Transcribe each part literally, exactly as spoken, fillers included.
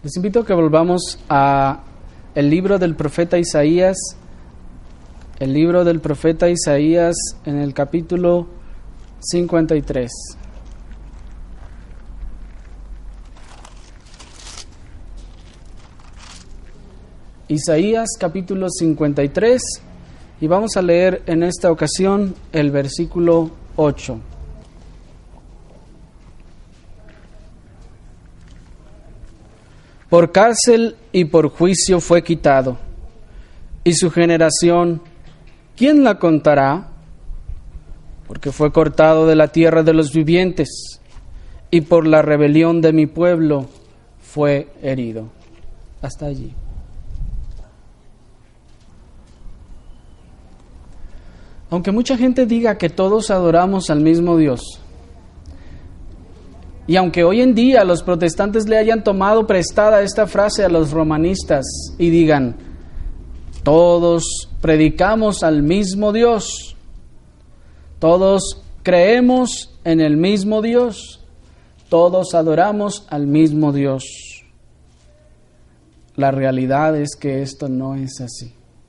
Les invito a que volvamos a el libro del profeta Isaías, el libro del profeta Isaías en el capítulo cincuenta y tres. Isaías capítulo cincuenta y tres, y vamos a leer en esta ocasión el versículo ocho. Por cárcel y por juicio fue quitado, y su generación, ¿quién la contará? Porque fue cortado de la tierra de los vivientes, y por la rebelión de mi pueblo fue herido. Hasta allí. Aunque mucha gente diga que todos adoramos al mismo Dios, y aunque hoy en día los protestantes le hayan tomado prestada esta frase a los romanistas y digan, todos predicamos al mismo Dios, todos creemos en el mismo Dios, todos adoramos al mismo Dios. La realidad es que esto no es así.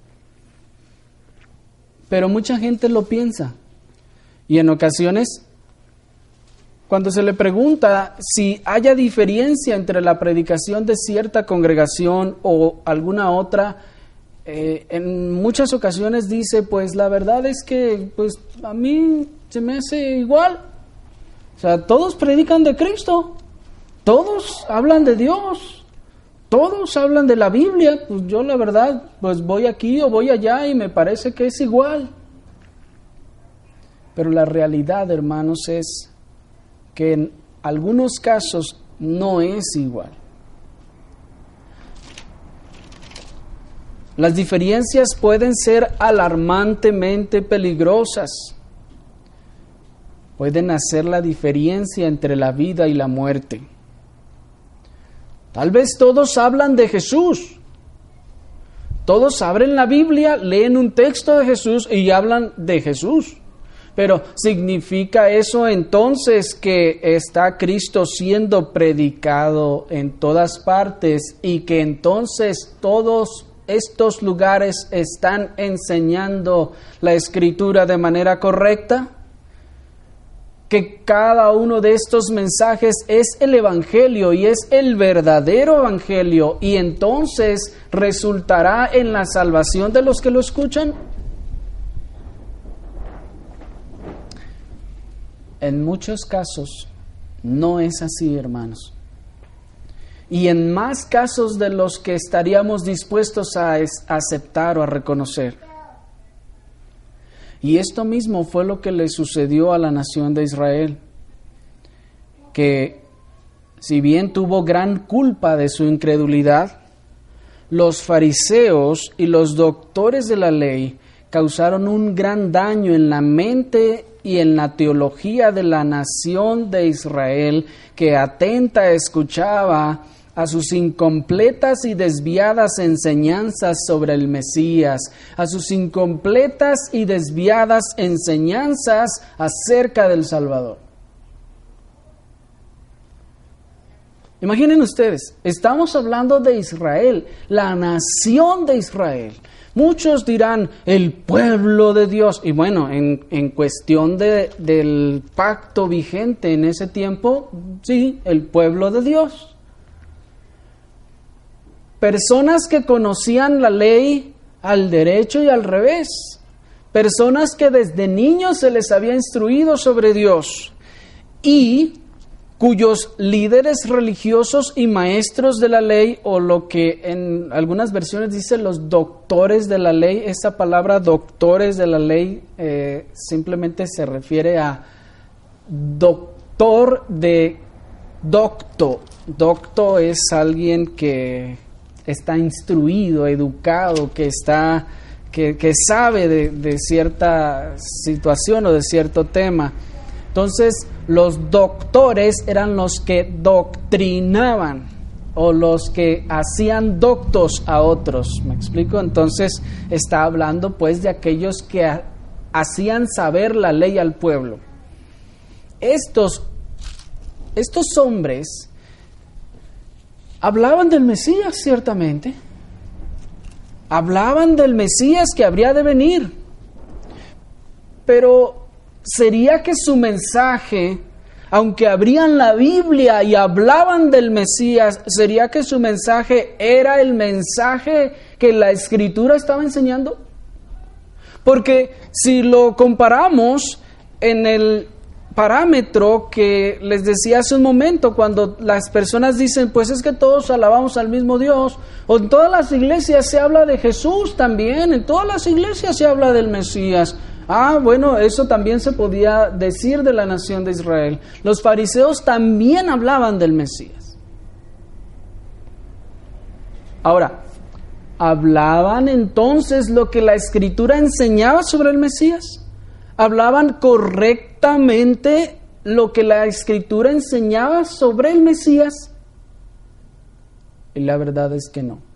Pero mucha gente lo piensa, y en ocasiones, cuando se le pregunta si haya diferencia entre la predicación de cierta congregación o alguna otra, eh, en muchas ocasiones dice, pues la verdad es que pues a mí se me hace igual. O sea, todos predican de Cristo, todos hablan de Dios, todos hablan de la Biblia, pues yo la verdad, pues voy aquí o voy allá y me parece que es igual. Pero la realidad, hermanos, es que en algunos casos no es igual. Las diferencias pueden ser alarmantemente peligrosas. Pueden hacer la diferencia entre la vida y la muerte. Tal vez todos hablan de Jesús. Todos abren la Biblia, leen un texto de Jesús y hablan de Jesús. Pero ¿significa eso entonces que está Cristo siendo predicado en todas partes y que entonces todos estos lugares están enseñando la Escritura de manera correcta? Que cada uno de estos mensajes es el Evangelio y es el verdadero Evangelio y entonces resultará en la salvación de los que lo escuchan. En muchos casos no es así, hermanos. Y en más casos de los que estaríamos dispuestos a aceptar o a reconocer. Y esto mismo fue lo que le sucedió a la nación de Israel, que si bien tuvo gran culpa de su incredulidad, los fariseos y los doctores de la ley causaron un gran daño en la mente y en la teología de la nación de Israel, que atenta escuchaba a sus incompletas y desviadas enseñanzas sobre el Mesías, a sus incompletas y desviadas enseñanzas acerca del Salvador. Imaginen ustedes, estamos hablando de Israel, la nación de Israel. Muchos dirán, el pueblo de Dios. Y bueno, en, en cuestión de, del pacto vigente en ese tiempo, sí, el pueblo de Dios. Personas que conocían la ley al derecho y al revés. Personas que desde niños se les había instruido sobre Dios. Y cuyos líderes religiosos y maestros de la ley, o lo que en algunas versiones dice los doctores de la ley, esa palabra doctores de la ley eh, simplemente se refiere a doctor de docto. Docto es alguien que está instruido, educado, que está, que, que sabe de, de cierta situación o de cierto tema. Entonces, los doctores eran los que doctrinaban o los que hacían doctos a otros. ¿Me explico? Entonces, está hablando pues de aquellos que ha, hacían saber la ley al pueblo. Estos, estos hombres hablaban del Mesías, ciertamente. Hablaban del Mesías que habría de venir. Pero ¿sería que su mensaje, aunque abrían la Biblia y hablaban del Mesías, sería que su mensaje era el mensaje que la Escritura estaba enseñando? Porque si lo comparamos en el parámetro que les decía hace un momento, cuando las personas dicen, pues es que todos alabamos al mismo Dios, o en todas las iglesias se habla de Jesús también, en todas las iglesias se habla del Mesías. Ah, bueno, eso también se podía decir de la nación de Israel. Los fariseos también hablaban del Mesías. Ahora, ¿hablaban entonces lo que la Escritura enseñaba sobre el Mesías? ¿Hablaban correctamente lo que la Escritura enseñaba sobre el Mesías? Y la verdad es que no.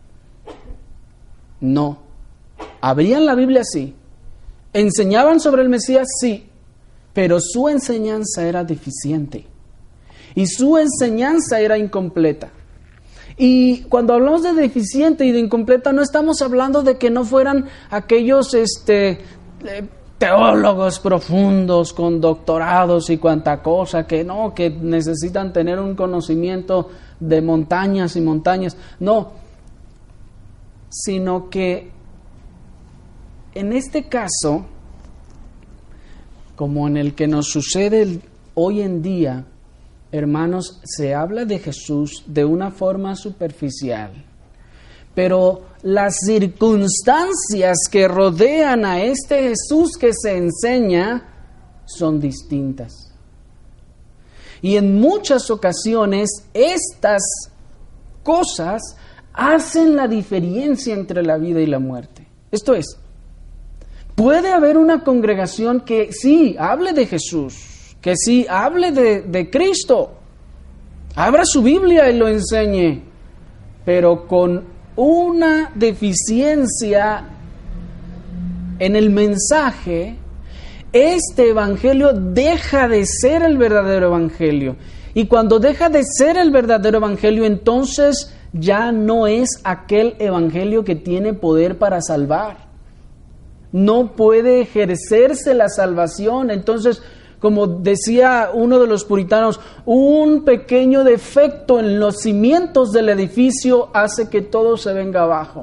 No. ¿Abrían la Biblia? Sí. ¿Enseñaban sobre el Mesías? Sí. Pero su enseñanza era deficiente. Y su enseñanza era incompleta. Y cuando hablamos de deficiente y de incompleta, no estamos hablando de que no fueran aquellos este, eh, teólogos profundos con doctorados y cuanta cosa, que no, que necesitan tener un conocimiento de montañas y montañas. No, sino que en este caso, como en el que nos sucede hoy en día, hermanos, se habla de Jesús de una forma superficial, pero las circunstancias que rodean a este Jesús que se enseña son distintas. Y en muchas ocasiones estas cosas hacen la diferencia entre la vida y la muerte. Esto es, puede haber una congregación que sí hable de Jesús, que sí hable de, de Cristo, abra su Biblia y lo enseñe, pero con una deficiencia en el mensaje. Este evangelio deja de ser el verdadero evangelio. Y cuando deja de ser el verdadero evangelio, entonces ya no es aquel evangelio que tiene poder para salvar. No puede ejercerse la salvación. Entonces, como decía uno de los puritanos, un pequeño defecto en los cimientos del edificio hace que todo se venga abajo.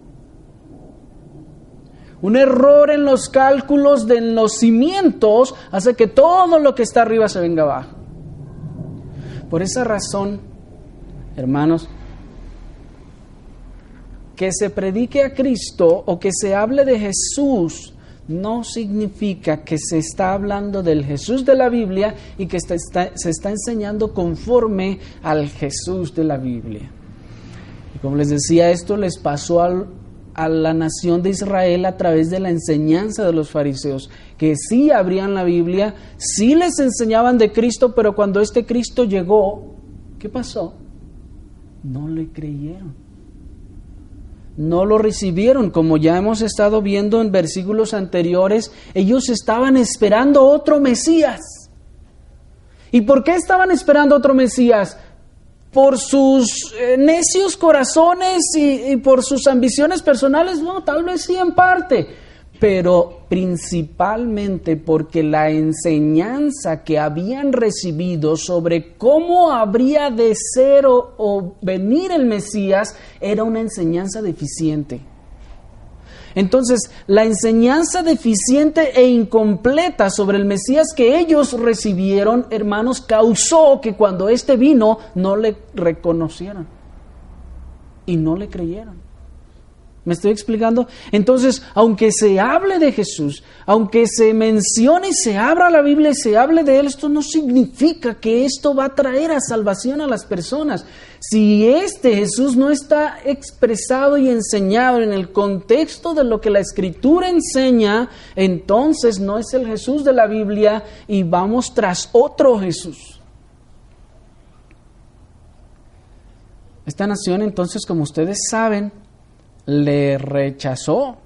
Un error en los cálculos de los cimientos hace que todo lo que está arriba se venga abajo. Por esa razón, hermanos, que se predique a Cristo o que se hable de Jesús no significa que se está hablando del Jesús de la Biblia y que está, está, se está enseñando conforme al Jesús de la Biblia. Y como les decía, esto les pasó al, a la nación de Israel a través de la enseñanza de los fariseos, que sí abrían la Biblia, sí les enseñaban de Cristo, pero cuando este Cristo llegó, ¿qué pasó? No le creyeron. No lo recibieron, como ya hemos estado viendo en versículos anteriores. Ellos estaban esperando otro Mesías. ¿Y por qué estaban esperando otro Mesías? ¿Por sus eh, necios corazones y, y por sus ambiciones personales? No, tal vez sí en parte, pero principalmente porque la enseñanza que habían recibido sobre cómo habría de ser o, o venir el Mesías era una enseñanza deficiente. Entonces, la enseñanza deficiente e incompleta sobre el Mesías que ellos recibieron, hermanos, causó que cuando éste vino no le reconocieran y no le creyeron. ¿Me estoy explicando? Entonces, aunque se hable de Jesús, aunque se mencione y se abra la Biblia y se hable de Él, esto no significa que esto va a traer a salvación a las personas. Si este Jesús no está expresado y enseñado en el contexto de lo que la Escritura enseña, entonces no es el Jesús de la Biblia y vamos tras otro Jesús. Esta nación, entonces, como ustedes saben, le rechazó,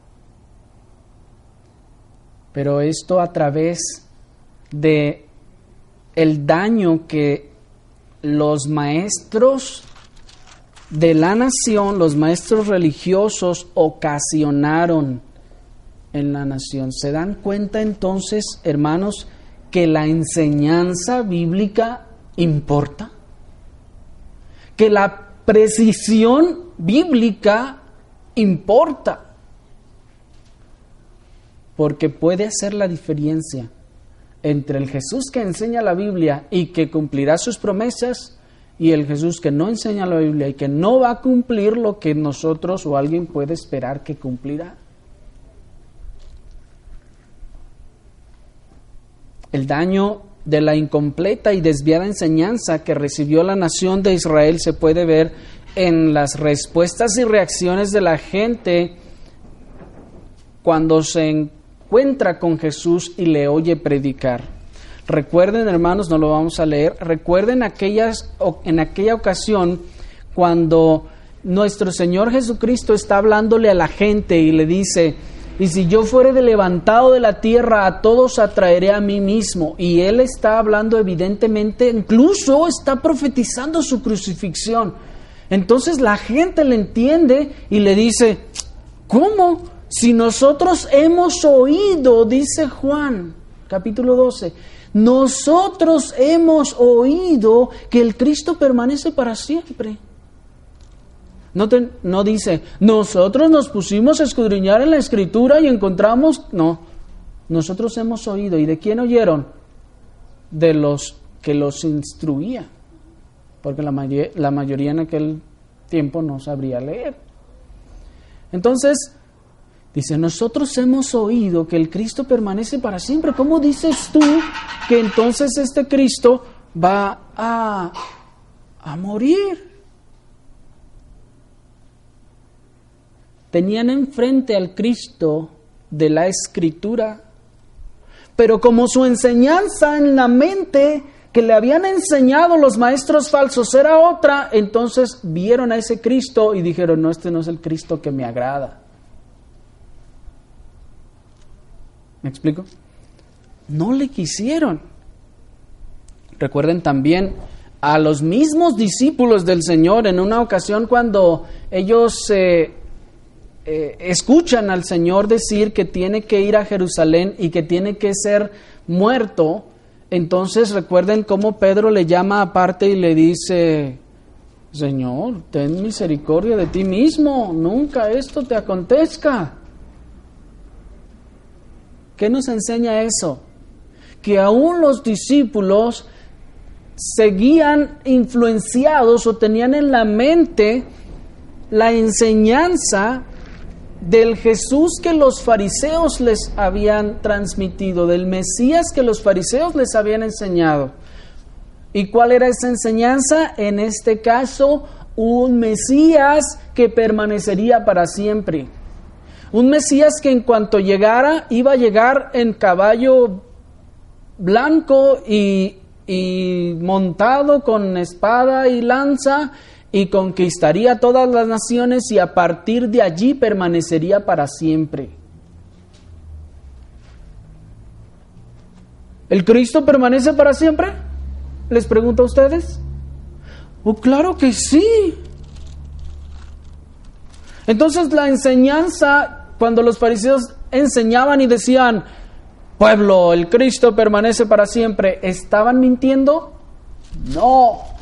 pero esto a través de el daño que los maestros de la nación, los maestros religiosos ocasionaron en la nación. ¿Se dan cuenta entonces, hermanos, que la enseñanza bíblica importa? Que la precisión bíblica importa. Porque puede hacer la diferencia entre el Jesús que enseña la Biblia y que cumplirá sus promesas y el Jesús que no enseña la Biblia y que no va a cumplir lo que nosotros o alguien puede esperar que cumplirá. El daño de la incompleta y desviada enseñanza que recibió la nación de Israel se puede ver en las respuestas y reacciones de la gente cuando se encuentra con Jesús y le oye predicar. Recuerden, hermanos, no lo vamos a leer, recuerden aquellas, en aquella ocasión cuando nuestro Señor Jesucristo está hablándole a la gente y le dice: y si yo fuere de levantado de la tierra, a todos atraeré a mí mismo. Y Él está hablando evidentemente, incluso está profetizando su crucifixión. Entonces la gente le entiende y le dice: ¿cómo? Si nosotros hemos oído, dice Juan, capítulo doce, nosotros hemos oído que el Cristo permanece para siempre. No, te, no dice, nosotros nos pusimos a escudriñar en la Escritura y encontramos... No, nosotros hemos oído. ¿Y de quién oyeron? De los que los instruía. Porque la, may- la mayoría en aquel tiempo no sabría leer. Entonces, dice, nosotros hemos oído que el Cristo permanece para siempre. ¿Cómo dices tú que entonces este Cristo va a, a morir? Tenían enfrente al Cristo de la Escritura, pero como su enseñanza en la mente que le habían enseñado los maestros falsos era otra, entonces vieron a ese Cristo y dijeron: no, este no es el Cristo que me agrada. ¿Me explico? No le quisieron. Recuerden también a los mismos discípulos del Señor en una ocasión cuando ellos eh, eh, escuchan al Señor decir que tiene que ir a Jerusalén y que tiene que ser muerto. Entonces recuerden cómo Pedro le llama aparte y le dice: Señor, ten misericordia de ti mismo, nunca esto te acontezca. ¿Qué nos enseña eso? Que aún los discípulos seguían influenciados o tenían en la mente la enseñanza del Jesús que los fariseos les habían transmitido, del Mesías que los fariseos les habían enseñado. ¿Y cuál era esa enseñanza? En este caso, un Mesías que permanecería para siempre. Un Mesías que en cuanto llegara, iba a llegar en caballo blanco y, y montado con espada y lanza, y conquistaría todas las naciones y a partir de allí permanecería para siempre. ¿El Cristo permanece para siempre? Les pregunto a ustedes. Oh, claro que sí. Entonces la enseñanza, cuando los fariseos enseñaban y decían: pueblo, el Cristo permanece para siempre, ¿estaban mintiendo? No.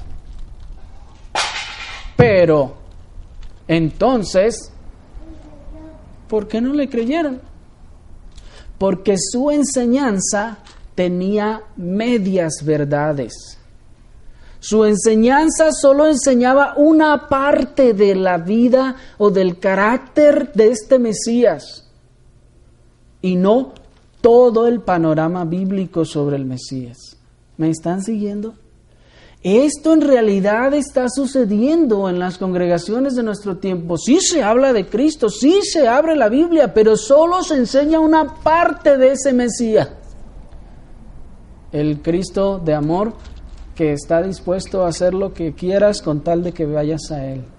Pero, entonces, ¿por qué no le creyeron? Porque su enseñanza tenía medias verdades. Su enseñanza solo enseñaba una parte de la vida o del carácter de este Mesías y no todo el panorama bíblico sobre el Mesías. ¿Me están siguiendo? Esto en realidad está sucediendo en las congregaciones de nuestro tiempo. Sí se habla de Cristo, sí se abre la Biblia, pero solo se enseña una parte de ese Mesías. El Cristo de amor que está dispuesto a hacer lo que quieras con tal de que vayas a Él.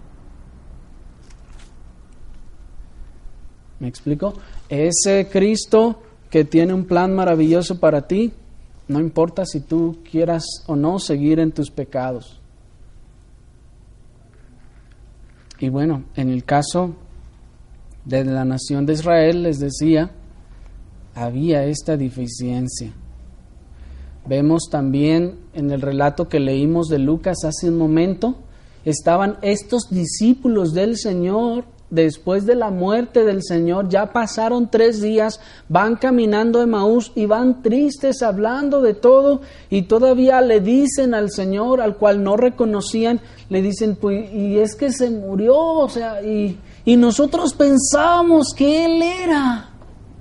¿Me explico? Ese Cristo que tiene un plan maravilloso para ti, no importa si tú quieras o no seguir en tus pecados. Y bueno, en el caso de la nación de Israel, les decía, había esta deficiencia. Vemos también en el relato que leímos de Lucas hace un momento, estaban estos discípulos del Señor, después de la muerte del Señor, ya pasaron tres días, van caminando a Emaús y van tristes hablando de todo, y todavía le dicen al Señor, al cual no reconocían, le dicen, pues, y es que se murió, o sea, y, y nosotros pensábamos que Él era,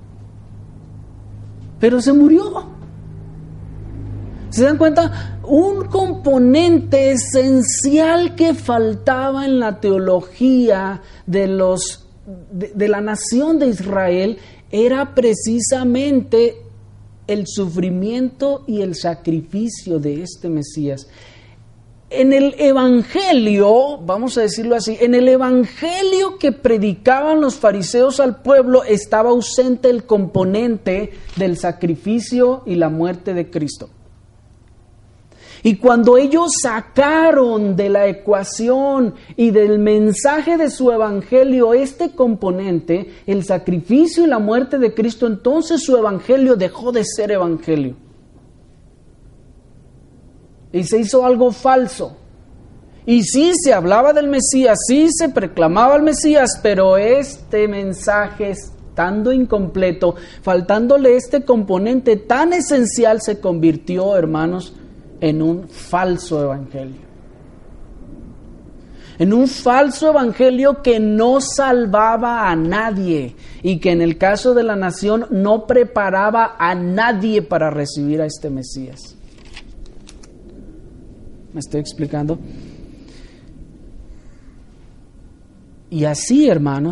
pero se murió. ¿Se dan cuenta? Un componente esencial que faltaba en la teología de, los, de, de la nación de Israel era precisamente el sufrimiento y el sacrificio de este Mesías. En el evangelio, vamos a decirlo así, en el evangelio que predicaban los fariseos al pueblo estaba ausente el componente del sacrificio y la muerte de Cristo. Y cuando ellos sacaron de la ecuación y del mensaje de su evangelio este componente, el sacrificio y la muerte de Cristo, entonces su evangelio dejó de ser evangelio. Y se hizo algo falso. Y sí se hablaba del Mesías, sí se proclamaba el Mesías, pero este mensaje, estando incompleto, faltándole este componente tan esencial, se convirtió, hermanos, en un falso evangelio. En un falso evangelio que no salvaba a nadie y que en el caso de la nación no preparaba a nadie para recibir a este Mesías. ¿Me estoy explicando? Y así, hermanos,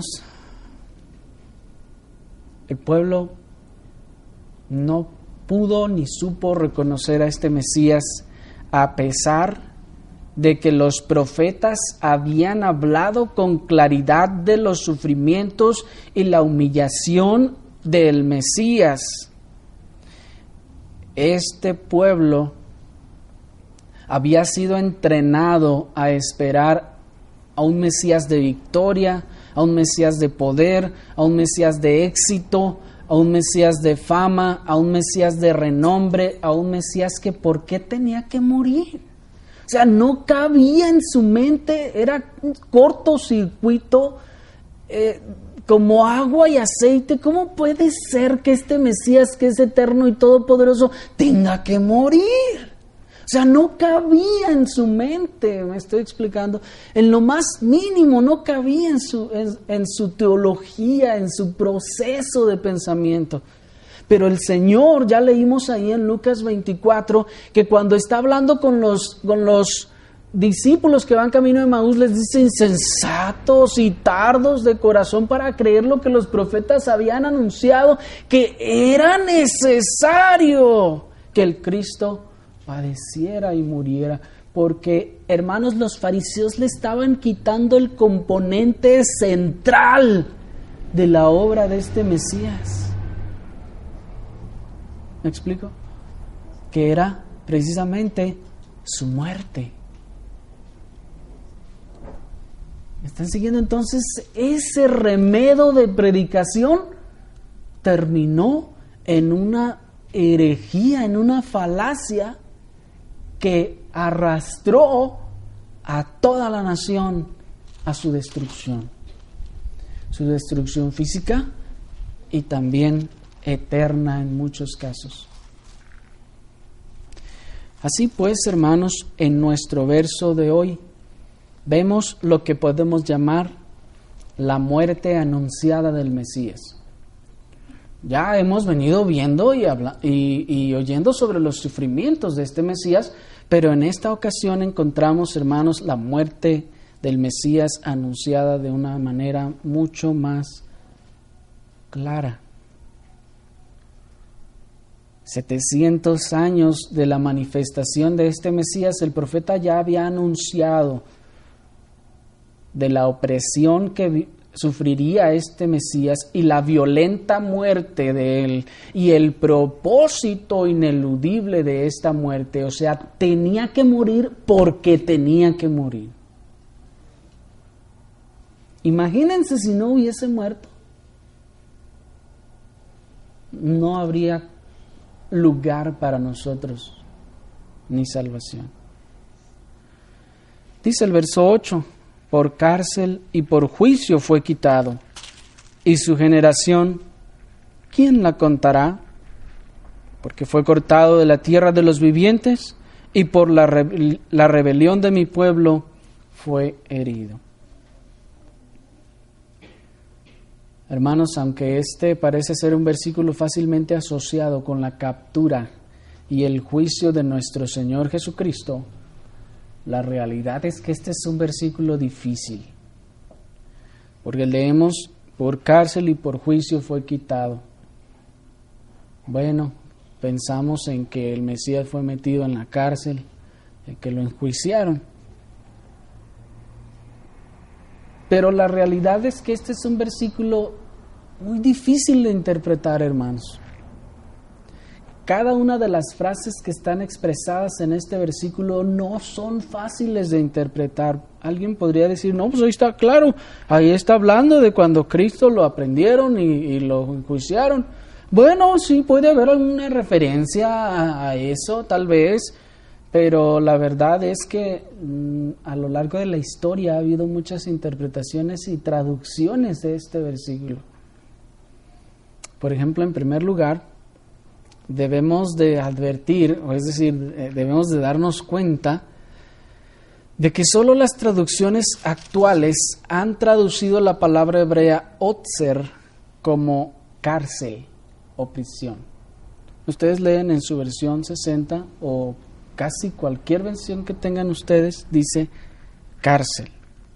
el pueblo no pudo ni supo reconocer a este Mesías, a pesar de que los profetas habían hablado con claridad de los sufrimientos y la humillación del Mesías. Este pueblo había sido entrenado a esperar a un Mesías de victoria, a un Mesías de poder, a un Mesías de éxito, a un Mesías de fama, a un Mesías de renombre, a un Mesías que ¿por qué tenía que morir? O sea, no cabía en su mente, era un cortocircuito, eh, como agua y aceite. ¿Cómo puede ser que este Mesías, que es eterno y todopoderoso, tenga que morir? O sea, no cabía en su mente, me estoy explicando, en lo más mínimo, no cabía en su, en, en su teología, en su proceso de pensamiento. Pero el Señor, ya leímos ahí en Lucas veinticuatro, que cuando está hablando con los, con los discípulos que van camino de Emaús, les dice, insensatos y tardos de corazón para creer lo que los profetas habían anunciado, que era necesario que el Cristo padeciera y muriera, porque, hermanos, los fariseos le estaban quitando el componente central de la obra de este Mesías. ¿Me explico? Que era precisamente su muerte. ¿Me están siguiendo? Entonces, ese remedo de predicación terminó en una herejía, en una falacia que arrastró a toda la nación a su destrucción. Su destrucción física y también eterna en muchos casos. Así pues, hermanos, en nuestro verso de hoy vemos lo que podemos llamar la muerte anunciada del Mesías. Ya hemos venido viendo y, habla, y, y oyendo sobre los sufrimientos de este Mesías, pero en esta ocasión encontramos, hermanos, la muerte del Mesías anunciada de una manera mucho más clara. setecientos años de la manifestación de este Mesías, el profeta ya había anunciado de la opresión que sufriría este Mesías y la violenta muerte de él y el propósito ineludible de esta muerte. O sea, tenía que morir porque tenía que morir. Imagínense si no hubiese muerto. No habría lugar para nosotros ni salvación. Dice el verso ocho, por cárcel y por juicio fue quitado, y su generación, ¿quién la contará? Porque fue cortado de la tierra de los vivientes, y por la, rebe- la rebelión de mi pueblo fue herido. Hermanos, aunque este parece ser un versículo fácilmente asociado con la captura y el juicio de nuestro Señor Jesucristo, la realidad es que este es un versículo difícil, porque leemos, por cárcel y por juicio fue quitado. Bueno, pensamos en que el Mesías fue metido en la cárcel, en que lo enjuiciaron. Pero la realidad es que este es un versículo muy difícil de interpretar, hermanos. Cada una de las frases que están expresadas en este versículo no son fáciles de interpretar. Alguien podría decir, no, pues ahí está claro, ahí está hablando de cuando Cristo lo aprendieron y, y lo enjuiciaron. Bueno, sí, puede haber alguna referencia a, a eso, tal vez, pero la verdad es que mmm, a lo largo de la historia ha habido muchas interpretaciones y traducciones de este versículo. Por ejemplo, en primer lugar, debemos de advertir, o es decir, debemos de darnos cuenta de que solo las traducciones actuales han traducido la palabra hebrea otzer como cárcel o prisión. Ustedes leen en su versión sesenta o casi cualquier versión que tengan ustedes, dice cárcel.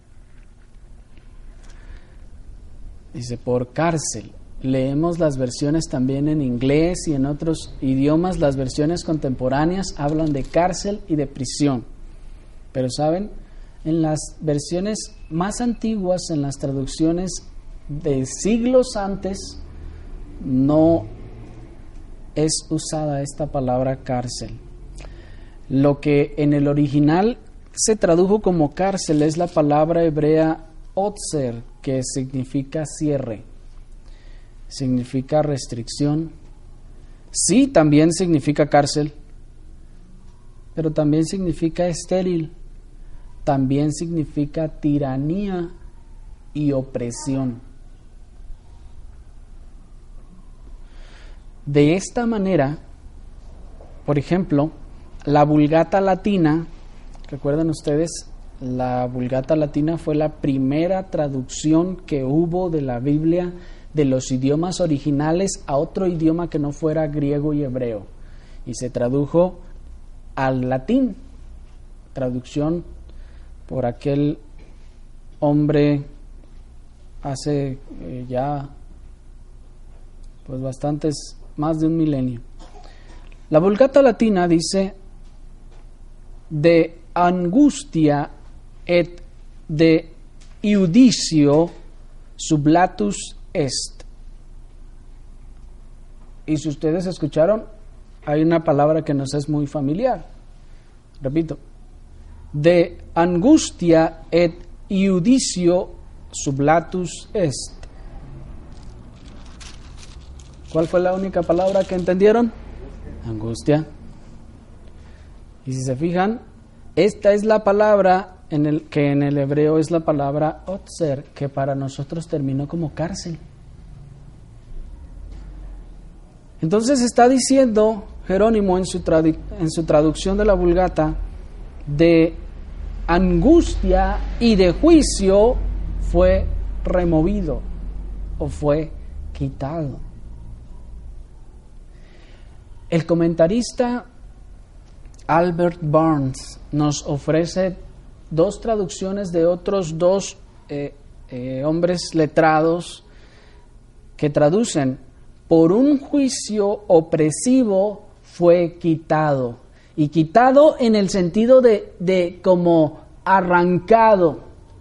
Dice por cárcel. Leemos las versiones también en inglés y en otros idiomas. Las versiones contemporáneas hablan de cárcel y de prisión. Pero saben, en las versiones más antiguas, en las traducciones de siglos antes, no es usada esta palabra cárcel. Lo que en el original se tradujo como cárcel es la palabra hebrea otzer, que significa cierre. Significa restricción. Sí, también significa cárcel, pero también significa estéril, también significa tiranía y opresión. De esta manera, por ejemplo, la Vulgata Latina, ¿recuerdan ustedes? La Vulgata Latina fue la primera traducción que hubo de la Biblia de los idiomas originales a otro idioma que no fuera griego y hebreo, y se tradujo al latín, traducción por aquel hombre hace eh, ya pues bastantes, más de un milenio. La Vulgata Latina dice de angustia et de iudicio sublatus est. Y si ustedes escucharon, hay una palabra que nos es muy familiar. Repito, de angustia et iudicio sublatus est. ¿Cuál fue la única palabra que entendieron? Angustia. Y si se fijan, esta es la palabra en el, que en el hebreo es la palabra otzer, que para nosotros terminó como cárcel. Entonces está diciendo Jerónimo en su, tradu- en su traducción de la Vulgata, de angustia y de juicio fue removido o fue quitado. El comentarista Albert Barnes nos ofrece dos traducciones de otros dos eh, eh, hombres letrados que traducen: por un juicio opresivo fue quitado. Y quitado en el sentido de, de como arrancado.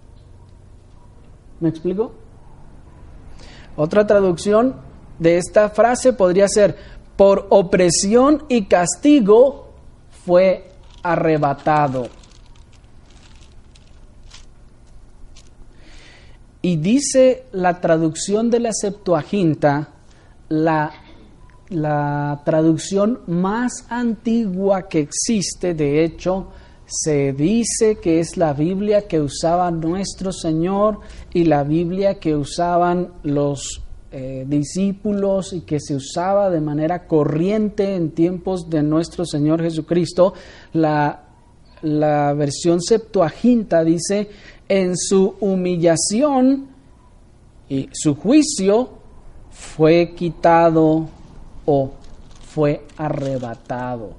¿Me explico? Otra traducción de esta frase podría ser: por opresión y castigo fue arrebatado. Y dice la traducción de la Septuaginta, la, la traducción más antigua que existe. De hecho, se dice que es la Biblia que usaba nuestro Señor y la Biblia que usaban los eh, discípulos y que se usaba de manera corriente en tiempos de nuestro Señor Jesucristo. La, la versión Septuaginta dice: en su humillación y su juicio fue quitado o fue arrebatado.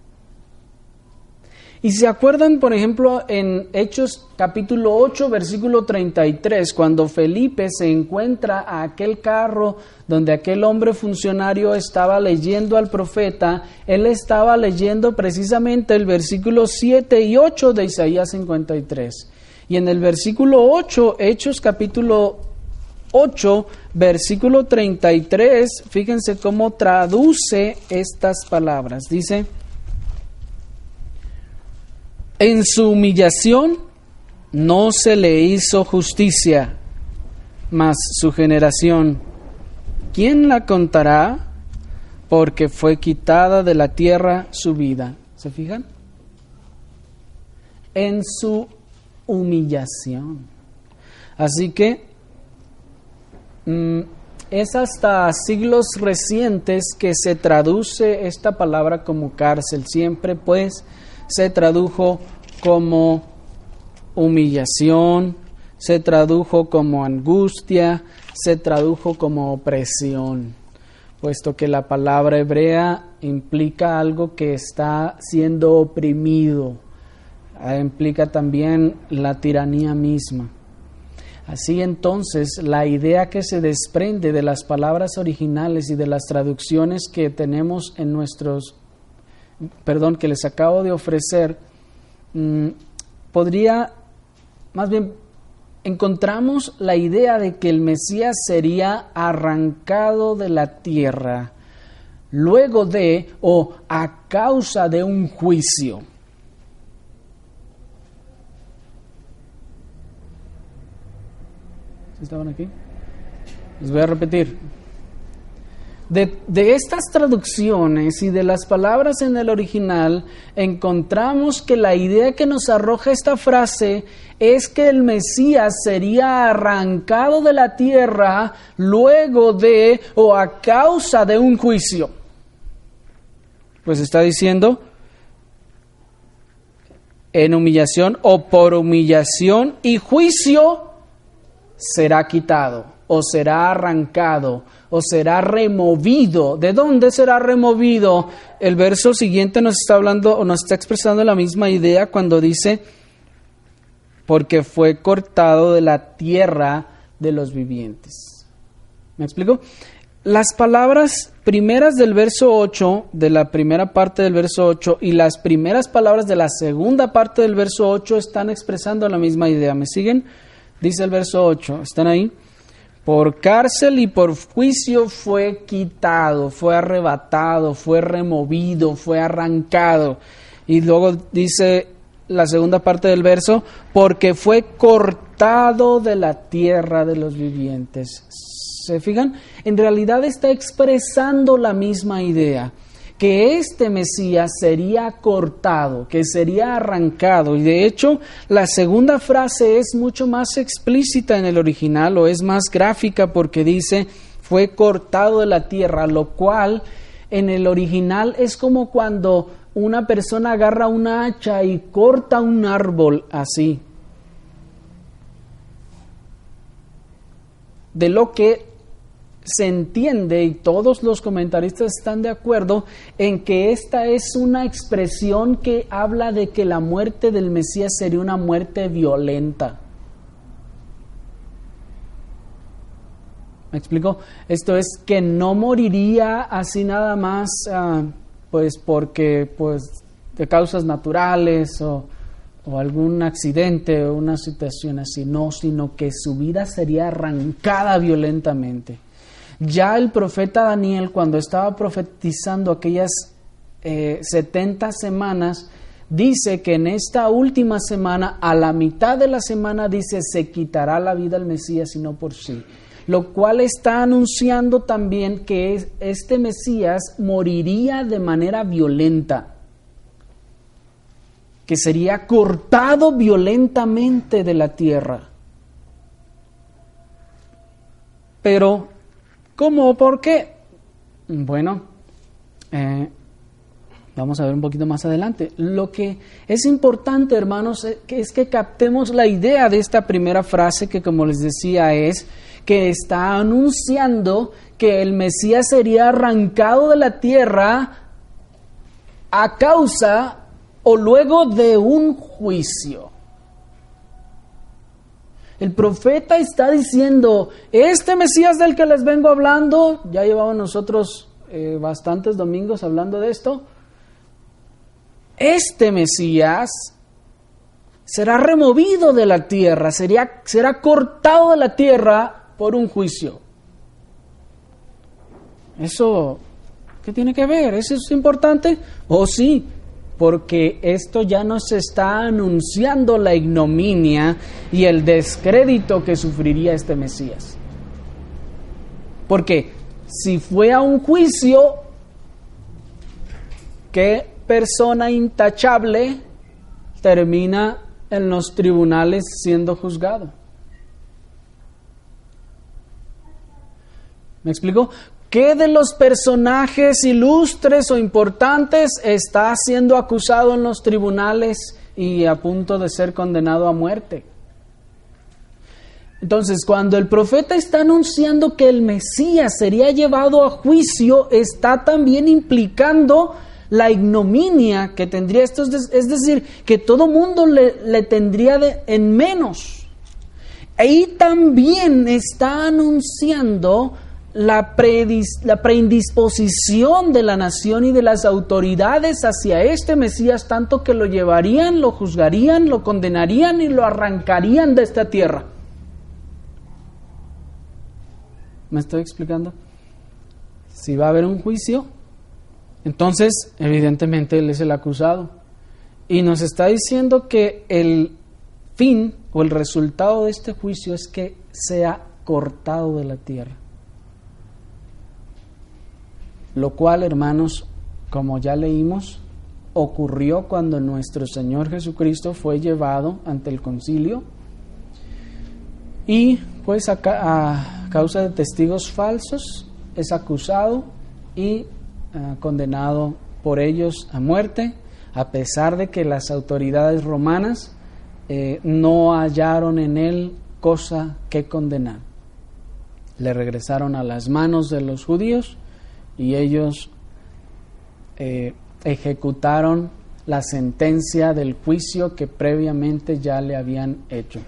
Y se acuerdan, por ejemplo, en Hechos capítulo ocho, versículo treinta y tres, cuando Felipe se encuentra a aquel carro donde aquel hombre funcionario estaba leyendo al profeta, él estaba leyendo precisamente el versículo siete y ocho de Isaías cincuenta y tres. Y en el versículo ocho, Hechos capítulo ocho, versículo treinta y tres, fíjense cómo traduce estas palabras. Dice: en su humillación no se le hizo justicia, mas su generación, ¿quién la contará? Porque fue quitada de la tierra su vida. ¿Se fijan? En su humillación. Así que mm, es hasta siglos recientes que se traduce esta palabra como cárcel. Siempre pues se tradujo como humillación, se tradujo como angustia, se tradujo como opresión, puesto que la palabra hebrea implica algo que está siendo oprimido. Implica también la tiranía misma. Así entonces, la idea que se desprende de las palabras originales y de las traducciones que tenemos en nuestros, perdón, que les acabo de ofrecer, mmm, podría, más bien, encontramos la idea de que el Mesías sería arrancado de la tierra luego de o a causa de un juicio. ¿Estaban aquí? Les voy a repetir. De, de estas traducciones y de las palabras en el original, encontramos que la idea que nos arroja esta frase es que el Mesías sería arrancado de la tierra luego de o a causa de un juicio. Pues está diciendo en humillación o por humillación y juicio será quitado, o será arrancado, o será removido. ¿De dónde será removido? El verso siguiente nos está hablando, o nos está expresando la misma idea cuando dice: porque fue cortado de la tierra de los vivientes. ¿Me explico? Las palabras primeras del verso ocho, de la primera parte del verso ocho, y las primeras palabras de la segunda parte del verso ocho están expresando la misma idea. ¿Me siguen? Dice el verso ocho, ¿están ahí? Por cárcel y por juicio fue quitado, fue arrebatado, fue removido, fue arrancado. Y luego dice la segunda parte del verso: porque fue cortado de la tierra de los vivientes. ¿Se fijan? En realidad está expresando la misma idea, que este Mesías sería cortado, que sería arrancado. Y de hecho, la segunda frase es mucho más explícita en el original, o es más gráfica, porque dice: fue cortado de la tierra, lo cual en el original es como cuando una persona agarra una hacha y corta un árbol así. De lo que se entiende, y todos los comentaristas están de acuerdo, en que esta es una expresión que habla de que la muerte del Mesías sería una muerte violenta. ¿Me explico? Esto es, que no moriría así nada más, uh, pues porque pues de causas naturales o, o algún accidente o una situación así, no, sino que su vida sería arrancada violentamente. Ya el profeta Daniel, cuando estaba profetizando aquellas eh, setenta semanas, dice que en esta última semana, a la mitad de la semana, dice, se quitará la vida al Mesías y no por sí. Lo cual está anunciando también que este Mesías moriría de manera violenta, que sería cortado violentamente de la tierra. Pero, ¿cómo? ¿Por qué? Bueno, eh, vamos a ver un poquito más adelante. Lo que es importante, hermanos, es que captemos la idea de esta primera frase que, como les decía, es que está anunciando que el Mesías sería arrancado de la tierra a causa o luego de un juicio. El profeta está diciendo, este Mesías del que les vengo hablando, ya llevamos nosotros eh, bastantes domingos hablando de esto, este Mesías será removido de la tierra, será, será cortado de la tierra por un juicio. ¿Eso qué tiene que ver? ¿Eso es importante? Oh, sí, porque esto ya nos está anunciando la ignominia y el descrédito que sufriría este Mesías. Porque si fue a un juicio, ¿qué persona intachable termina en los tribunales siendo juzgado? ¿Me explico? ¿Qué de los personajes ilustres o importantes está siendo acusado en los tribunales y a punto de ser condenado a muerte? Entonces, cuando el profeta está anunciando que el Mesías sería llevado a juicio, está también implicando la ignominia que tendría esto, es decir, que todo mundo le, le tendría de, en menos. Ahí también está anunciando La, predis, la preindisposición de la nación y de las autoridades hacia este Mesías, tanto que lo llevarían, lo juzgarían, lo condenarían y lo arrancarían de esta tierra. ¿Me estoy explicando? Si va a haber un juicio, entonces evidentemente él es el acusado. Y nos está diciendo que el fin o el resultado de este juicio es que sea cortado de la tierra. Lo cual, hermanos, como ya leímos, ocurrió cuando nuestro Señor Jesucristo fue llevado ante el concilio y pues a, a causa de testigos falsos es acusado y uh, condenado por ellos a muerte, a pesar de que las autoridades romanas eh, no hallaron en él cosa que condenar. Le regresaron a las manos de los judíos y ellos eh, ejecutaron la sentencia del juicio que previamente ya le habían hecho.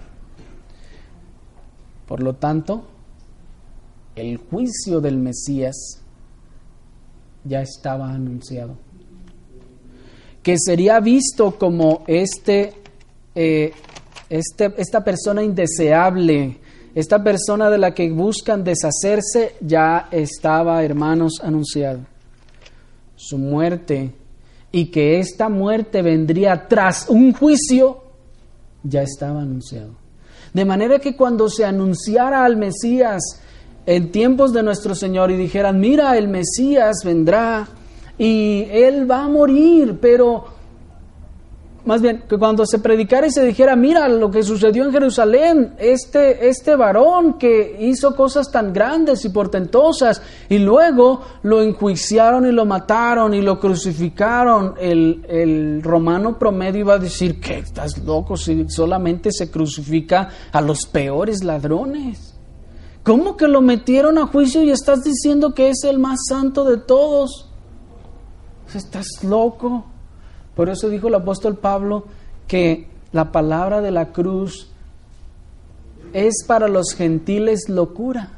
Por lo tanto, el juicio del Mesías ya estaba anunciado. Que sería visto como este, eh, este, esta persona indeseable, esta persona de la que buscan deshacerse, ya estaba, hermanos, anunciado. Su muerte, y que esta muerte vendría tras un juicio, ya estaba anunciado. De manera que cuando se anunciara al Mesías en tiempos de nuestro Señor y dijeran, mira, el Mesías vendrá y Él va a morir, pero más bien, que cuando se predicara y se dijera, mira lo que sucedió en Jerusalén, este, este varón que hizo cosas tan grandes y portentosas, y luego lo enjuiciaron y lo mataron y lo crucificaron, el, el romano promedio iba a decir, ¿qué? ¿Estás loco? Si solamente se crucifica a los peores ladrones. ¿Cómo que lo metieron a juicio y estás diciendo que es el más santo de todos? ¿Estás loco? Por eso dijo el apóstol Pablo que la palabra de la cruz es para los gentiles locura.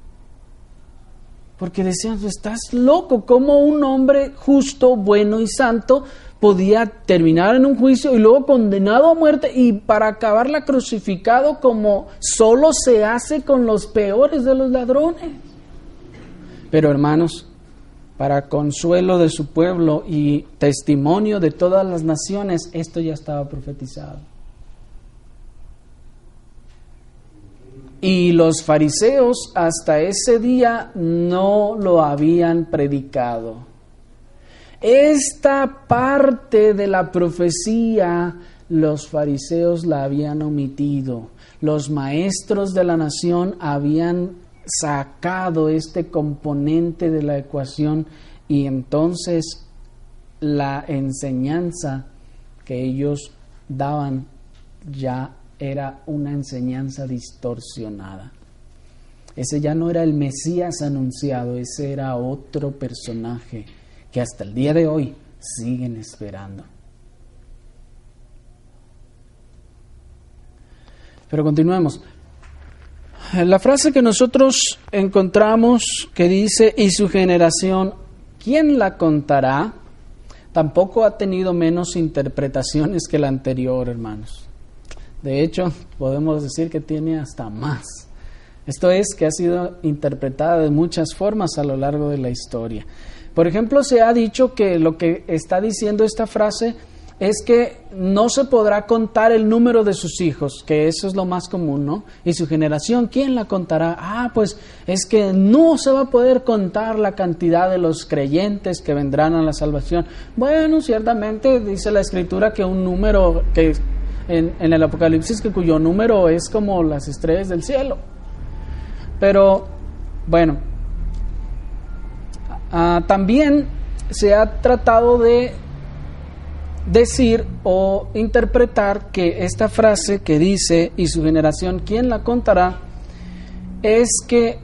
Porque decían, estás loco, ¿cómo un hombre justo, bueno y santo podía terminar en un juicio y luego condenado a muerte y para acabarla crucificado, como solo se hace con los peores de los ladrones? Pero hermanos, para consuelo de su pueblo y testimonio de todas las naciones, esto ya estaba profetizado. Y los fariseos hasta ese día no lo habían predicado. Esta parte de la profecía los fariseos la habían omitido. Los maestros de la nación habían sacado este componente de la ecuación y entonces la enseñanza que ellos daban ya era una enseñanza distorsionada. Ese ya no era el Mesías anunciado, ese era otro personaje que hasta el día de hoy siguen esperando. Pero continuemos. La frase que nosotros encontramos que dice, y su generación, ¿quién la contará? Tampoco ha tenido menos interpretaciones que la anterior, hermanos. De hecho, podemos decir que tiene hasta más. Esto es, que ha sido interpretada de muchas formas a lo largo de la historia. Por ejemplo, se ha dicho que lo que está diciendo esta frase es que no se podrá contar el número de sus hijos, que eso es lo más común, ¿no? Y su generación, ¿quién la contará? Ah, pues es que no se va a poder contar la cantidad de los creyentes que vendrán a la salvación. Bueno, ciertamente dice la Escritura que un número, que en, en el Apocalipsis, que cuyo número es como las estrellas del cielo. Pero, bueno, ah, también se ha tratado de decir o interpretar que esta frase que dice, y su generación, ¿quién la contará?, es que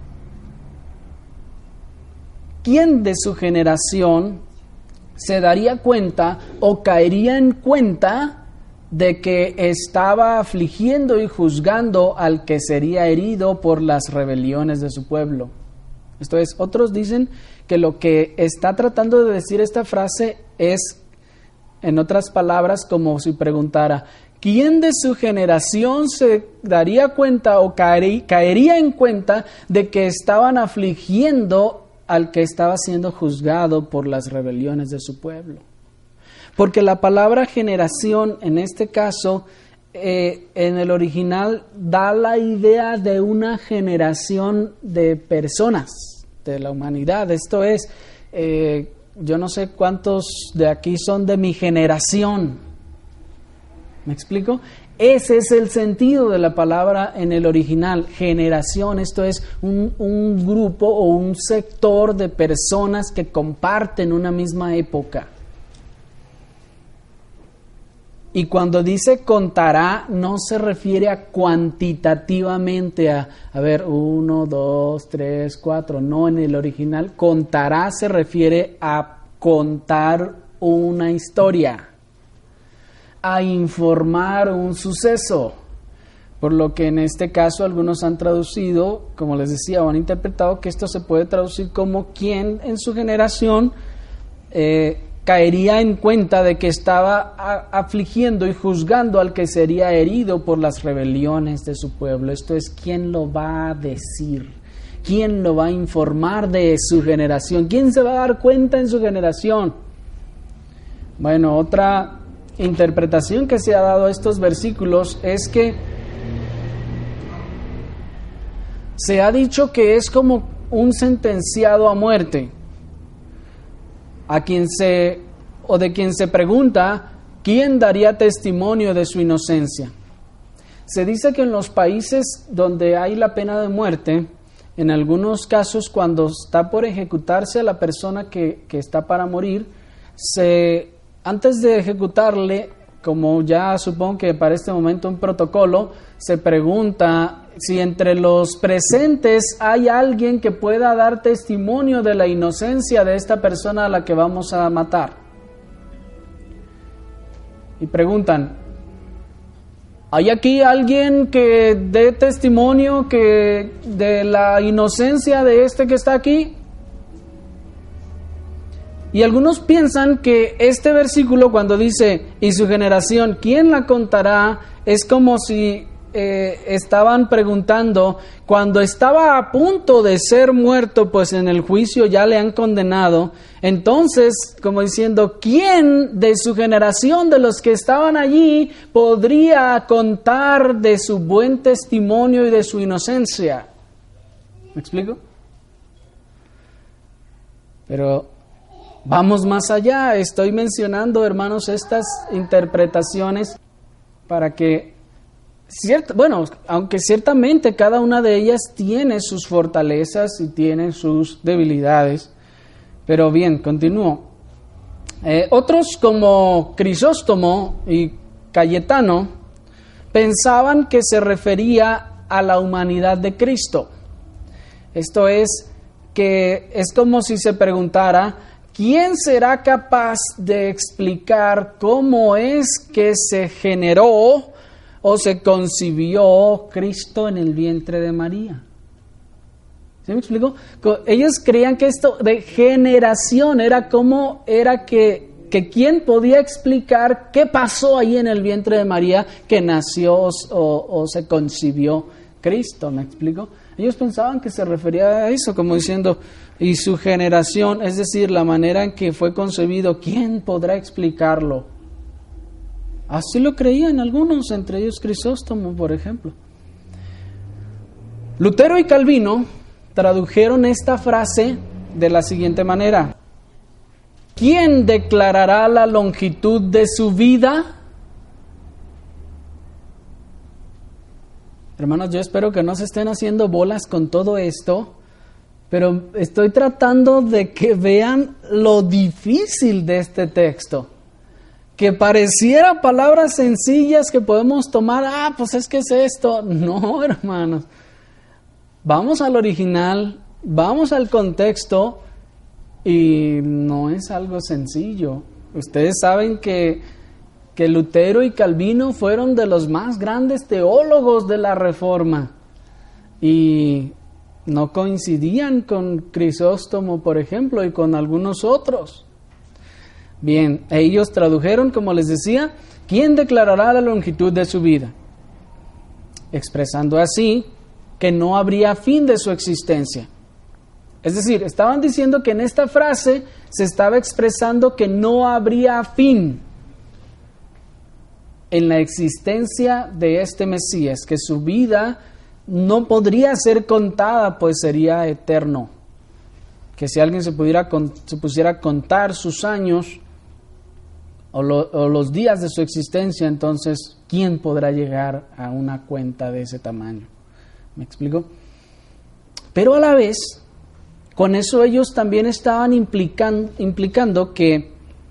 ¿quién de su generación se daría cuenta o caería en cuenta de que estaba afligiendo y juzgando al que sería herido por las rebeliones de su pueblo? Esto es, otros dicen que lo que está tratando de decir esta frase es, en otras palabras, como si preguntara, ¿quién de su generación se daría cuenta o caería en cuenta de que estaban afligiendo al que estaba siendo juzgado por las rebeliones de su pueblo? Porque la palabra generación, en este caso, eh, en el original, da la idea de una generación de personas, de la humanidad. Esto es, eh, yo no sé cuántos de aquí son de mi generación. ¿Me explico? Ese es el sentido de la palabra en el original, generación. Esto es un, un grupo o un sector de personas que comparten una misma época. Y cuando dice contará, no se refiere a cuantitativamente a, a ver, uno, dos, tres, cuatro. No, en el original, contará se refiere a contar una historia, a informar un suceso. Por lo que en este caso algunos han traducido, como les decía, o han interpretado que esto se puede traducir como quien en su generación eh, caería en cuenta de que estaba a, afligiendo y juzgando al que sería herido por las rebeliones de su pueblo. Esto es, ¿quién lo va a decir? ¿Quién lo va a informar de su generación? ¿Quién se va a dar cuenta en su generación? Bueno, otra interpretación que se ha dado a estos versículos es que se ha dicho que es como un sentenciado a muerte, a quien se, o de quien se pregunta, ¿quién daría testimonio de su inocencia? Se dice que en los países donde hay la pena de muerte, en algunos casos cuando está por ejecutarse a la persona que, que está para morir, se, antes de ejecutarle, como ya supongo que para este momento un protocolo, se pregunta si entre los presentes hay alguien que pueda dar testimonio de la inocencia de esta persona a la que vamos a matar. Y preguntan, ¿hay aquí alguien que dé testimonio que de la inocencia de este que está aquí? Y algunos piensan que este versículo, cuando dice, y su generación, ¿quién la contará?, es como si eh, estaban preguntando, cuando estaba a punto de ser muerto, pues en el juicio ya le han condenado, entonces, como diciendo, ¿quién de su generación, de los que estaban allí, podría contar de su buen testimonio y de su inocencia? ¿Me explico? Pero vamos más allá. Estoy mencionando, hermanos, estas interpretaciones para que, cierta, bueno, aunque ciertamente cada una de ellas tiene sus fortalezas y tiene sus debilidades, pero bien, continúo. Eh, otros como Crisóstomo y Cayetano pensaban que se refería a la humanidad de Cristo. Esto es, que es como si se preguntara, ¿quién será capaz de explicar cómo es que se generó o se concibió Cristo en el vientre de María? ¿Sí me explico? Ellos creían que esto de generación era como era que, que quién podía explicar qué pasó ahí en el vientre de María que nació o, o se concibió Cristo. ¿Me explico? Ellos pensaban que se refería a eso, como diciendo, y su generación, es decir, la manera en que fue concebido, ¿quién podrá explicarlo? Así lo creían algunos, entre ellos Crisóstomo, por ejemplo. Lutero y Calvino tradujeron esta frase de la siguiente manera: ¿quién declarará la longitud de su vida? Hermanos, yo espero que no se estén haciendo bolas con todo esto, pero estoy tratando de que vean lo difícil de este texto. Que pareciera palabras sencillas que podemos tomar, ah, pues es que es esto. No, hermanos. Vamos al original, vamos al contexto y no es algo sencillo. Ustedes saben que que Lutero y Calvino fueron de los más grandes teólogos de la Reforma y no coincidían con Crisóstomo, por ejemplo, y con algunos otros. Bien, ellos tradujeron, como les decía, ¿quién declarará la longitud de su vida? Expresando así que no habría fin de su existencia. Es decir, estaban diciendo que en esta frase se estaba expresando que no habría fin en la existencia de este Mesías, que su vida no podría ser contada, pues sería eterno. Que si alguien se pudiera se pusiera a contar sus años o, lo, o los días de su existencia, entonces, ¿quién podrá llegar a una cuenta de ese tamaño? ¿Me explico? Pero a la vez, con eso ellos también estaban implican, implicando que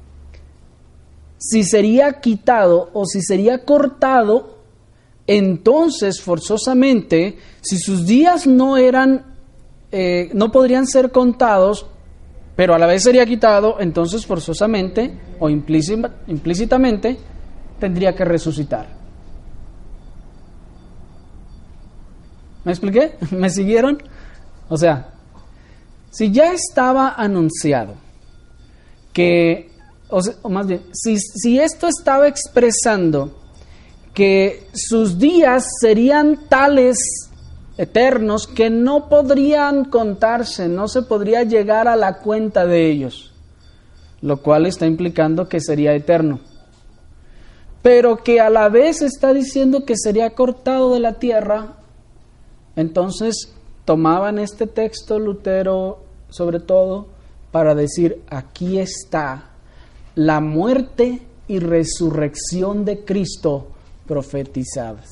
si sería quitado o si sería cortado, entonces forzosamente, si sus días no eran, eh, no podrían ser contados, pero a la vez sería quitado, entonces forzosamente o implícita, implícitamente tendría que resucitar. ¿Me expliqué? ¿Me siguieron? O sea, si ya estaba anunciado que O, sea, o más bien, si, si esto estaba expresando que sus días serían tales, eternos, que no podrían contarse, no se podría llegar a la cuenta de ellos, lo cual está implicando que sería eterno, pero que a la vez está diciendo que sería cortado de la tierra, entonces tomaban este texto Lutero sobre todo para decir, aquí está la muerte y resurrección de Cristo profetizadas.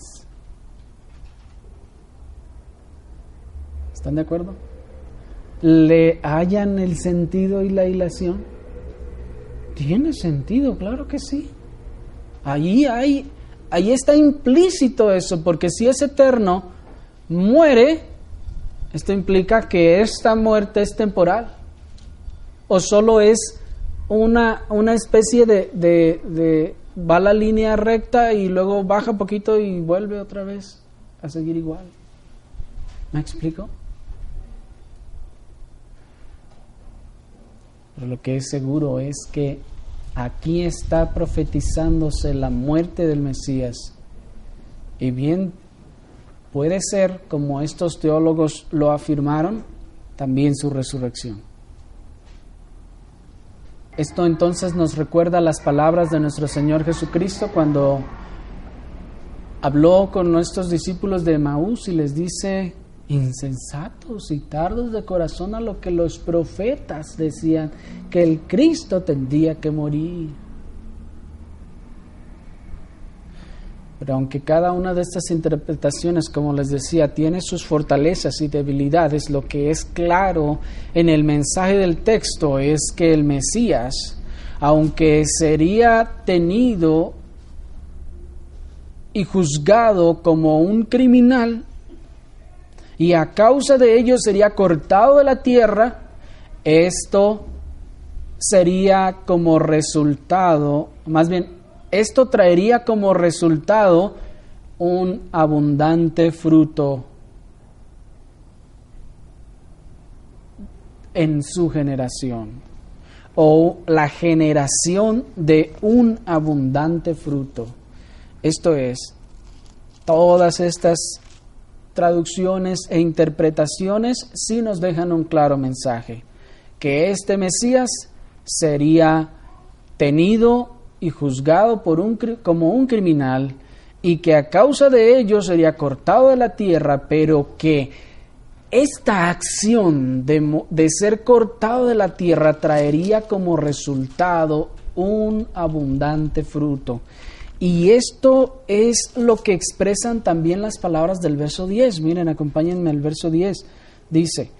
¿Están de acuerdo? ¿Le hallan el sentido y la hilación? Tiene sentido, claro que sí. Ahí hay, ahí está implícito eso, porque si es eterno, muere, esto implica que esta muerte es temporal, o solo es Una, una especie de, de, de va la línea recta y luego baja poquito y vuelve otra vez a seguir igual. ¿Me explico? Pero lo que es seguro es que aquí está profetizándose la muerte del Mesías, y bien puede ser, como estos teólogos lo afirmaron, también su resurrección. Esto entonces nos recuerda las palabras de nuestro Señor Jesucristo cuando habló con nuestros discípulos de Emaús y les dice: insensatos y tardos de corazón a lo que los profetas decían, que el Cristo tendría que morir. Pero aunque cada una de estas interpretaciones, como les decía, tiene sus fortalezas y debilidades, lo que es claro en el mensaje del texto es que el Mesías, aunque sería tenido y juzgado como un criminal, y a causa de ello sería cortado de la tierra, esto sería como resultado, más bien, esto traería como resultado un abundante fruto en su generación, o la generación de un abundante fruto. Esto es, todas estas traducciones e interpretaciones sí nos dejan un claro mensaje, que este Mesías sería tenido y juzgado por un, como un criminal, y que a causa de ello sería cortado de la tierra, pero que esta acción de, de ser cortado de la tierra traería como resultado un abundante fruto. Y esto es lo que expresan también las palabras del verso diez. Miren, acompáñenme al verso diez. Dice,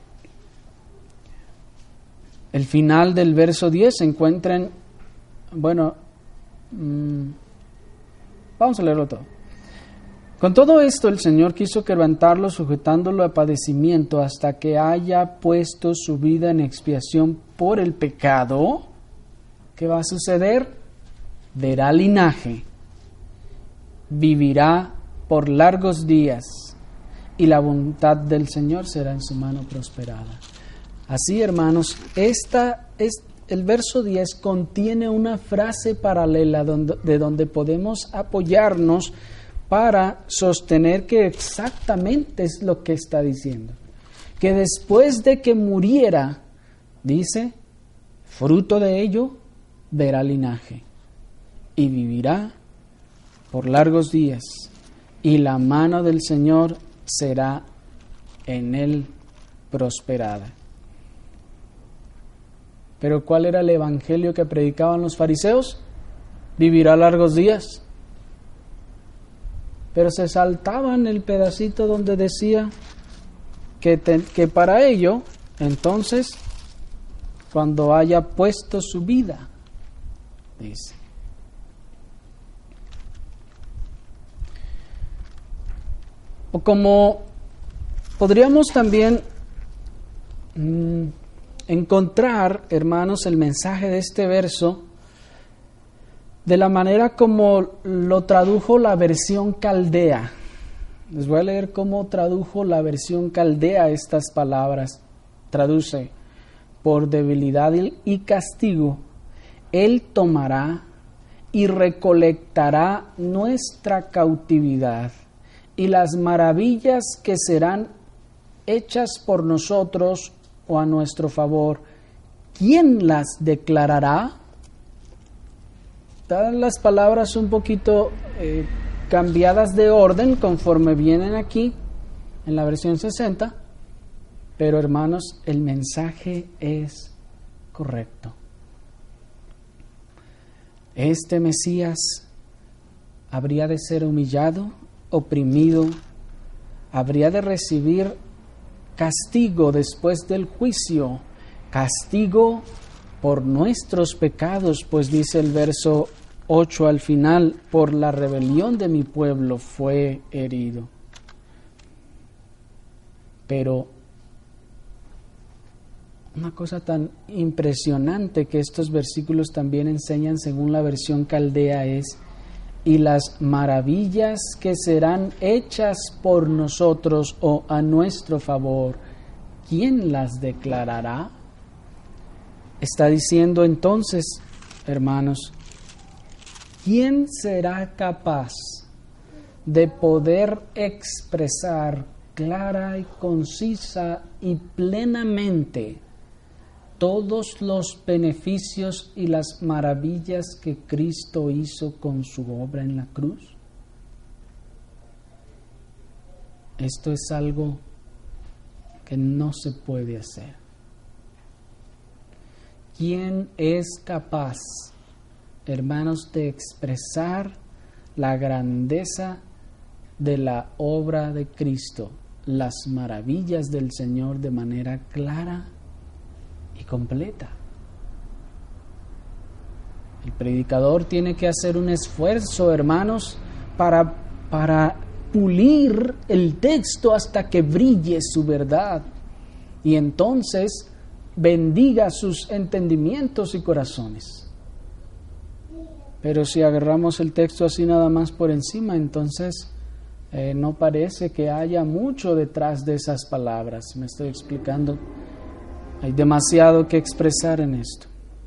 el final del verso diez se encuentran, bueno, mmm, vamos a leerlo todo. Con todo esto el Señor quiso quebrantarlo, sujetándolo a padecimiento hasta que haya puesto su vida en expiación por el pecado. ¿Qué va a suceder? Verá linaje, vivirá por largos días, y la voluntad del Señor será en su mano prosperada. Así, hermanos, esta es, el verso diez contiene una frase paralela donde, de donde podemos apoyarnos para sostener que exactamente es lo que está diciendo. Que después de que muriera, dice, fruto de ello verá linaje y vivirá por largos días, y la mano del Señor será en él prosperada. Pero ¿cuál era el evangelio que predicaban los fariseos? Vivirá largos días. Pero se saltaban el pedacito donde decía que, te, que para ello, entonces, cuando haya puesto su vida, dice. O como podríamos también mmm, encontrar, hermanos, el mensaje de este verso de la manera como lo tradujo la versión Caldea. Les voy a leer cómo tradujo la versión Caldea estas palabras. Traduce: por debilidad y castigo, Él tomará y recolectará nuestra cautividad, y las maravillas que serán hechas por nosotros o a nuestro favor, ¿quién las declarará? Están las palabras un poquito eh, cambiadas de orden conforme vienen aquí en la versión sesenta, pero hermanos, el mensaje es correcto. Este Mesías habría de ser humillado, oprimido, habría de recibir castigo después del juicio, castigo por nuestros pecados, pues dice el verso ocho al final, por la rebelión de mi pueblo fue herido. Pero una cosa tan impresionante que estos versículos también enseñan según la versión Caldea es: y las maravillas que serán hechas por nosotros o a nuestro favor, ¿quién las declarará? Está diciendo entonces, hermanos, ¿quién será capaz de poder expresar clara y concisa y plenamente todos los beneficios y las maravillas que Cristo hizo con su obra en la cruz? Esto es algo que no se puede hacer. ¿Quién es capaz, hermanos, de expresar la grandeza de la obra de Cristo, las maravillas del Señor de manera clara y completa? El predicador tiene que hacer un esfuerzo, hermanos, para, para pulir el texto hasta que brille su verdad y entonces bendiga sus entendimientos y corazones. Pero si agarramos el texto así nada más por encima, entonces eh, no parece que haya mucho detrás de esas palabras. Me estoy explicando. Hay demasiado que expresar en esto.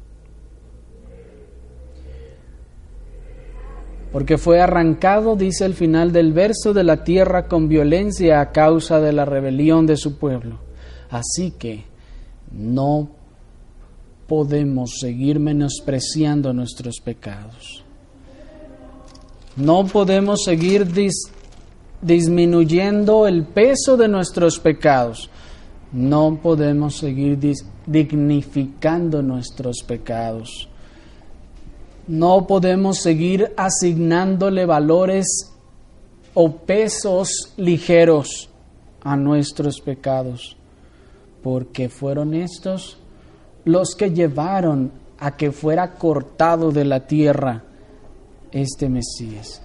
Porque fue arrancado, dice el final del verso, de la tierra con violencia a causa de la rebelión de su pueblo. Así que no podemos seguir menospreciando nuestros pecados. No podemos seguir dis, disminuyendo el peso de nuestros pecados. No podemos seguir dis, dignificando nuestros pecados. No podemos seguir asignándole valores o pesos ligeros a nuestros pecados, porque fueron estos los que llevaron a que fuera cortado de la tierra este Mesías.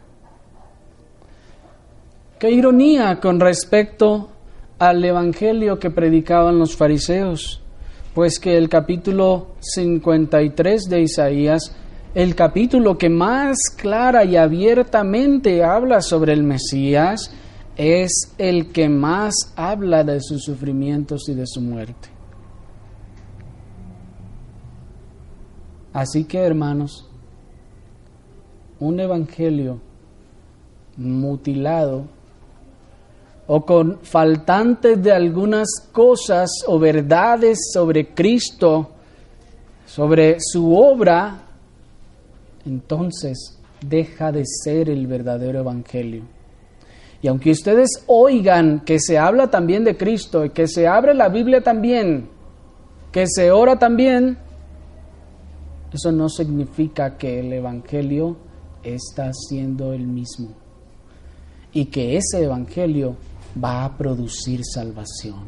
Qué ironía con respecto al evangelio que predicaban los fariseos, pues que el capítulo cincuenta y tres de Isaías, el capítulo que más clara y abiertamente habla sobre el Mesías, es el que más habla de sus sufrimientos y de su muerte. Así que, hermanos, un evangelio mutilado o con faltantes de algunas cosas o verdades sobre Cristo, sobre su obra, entonces deja de ser el verdadero evangelio. Y aunque ustedes oigan que se habla también de Cristo y que se abre la Biblia también, que se ora también, eso no significa que el evangelio está siendo el mismo y que ese evangelio va a producir salvación.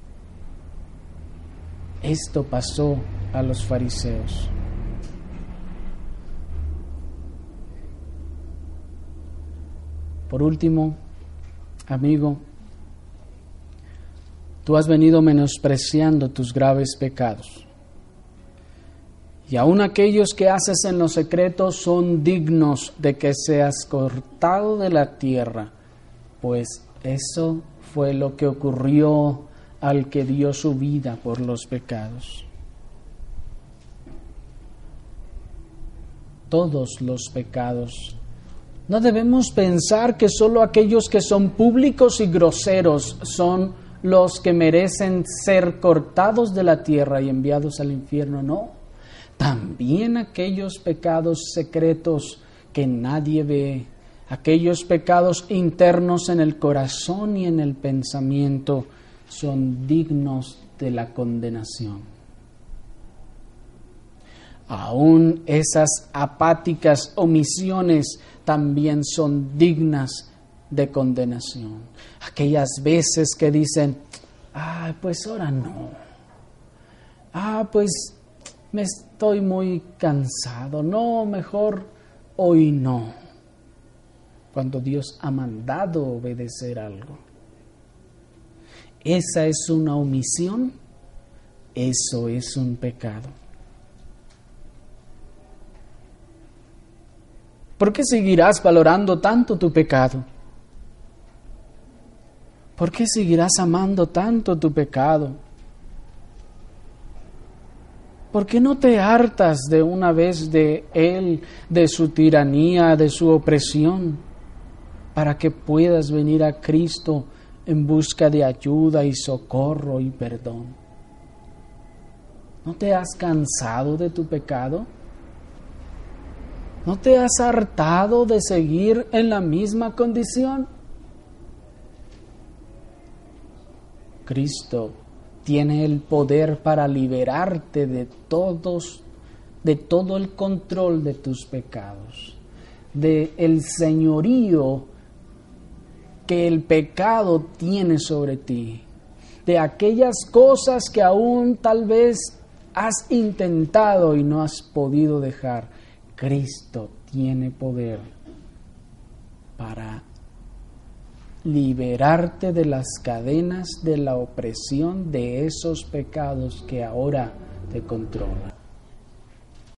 Esto pasó a los fariseos. Por último, amigo, tú has venido menospreciando tus graves pecados. Y aun aquellos que haces en lo secreto son dignos de que seas cortado de la tierra, pues eso fue lo que ocurrió al que dio su vida por los pecados. Todos los pecados. No debemos pensar que solo aquellos que son públicos y groseros son los que merecen ser cortados de la tierra y enviados al infierno. No, también aquellos pecados secretos que nadie ve, aquellos pecados internos en el corazón y en el pensamiento son dignos de la condenación. Aún esas apáticas omisiones también son dignas de condenación. Aquellas veces que dicen, ah, pues ahora no. Ah, pues me estoy muy cansado. No, mejor hoy no. Cuando Dios ha mandado obedecer algo. Esa es una omisión. Eso es un pecado. ¿Por qué seguirás valorando tanto tu pecado? ¿Por qué seguirás amando tanto tu pecado? ¿Por qué no te hartas de una vez de él, de su tiranía, de su opresión? para que puedas venir a Cristo en busca de ayuda y socorro y perdón. ¿No te has cansado de tu pecado? ¿No te has hartado de seguir en la misma condición? Cristo tiene el poder para liberarte de todos, de todo el control de tus pecados, de el señorío que el pecado tiene sobre ti, de aquellas cosas que aún tal vez has intentado y no has podido dejar. Cristo tiene poder para liberarte de las cadenas de la opresión de esos pecados que ahora te controlan.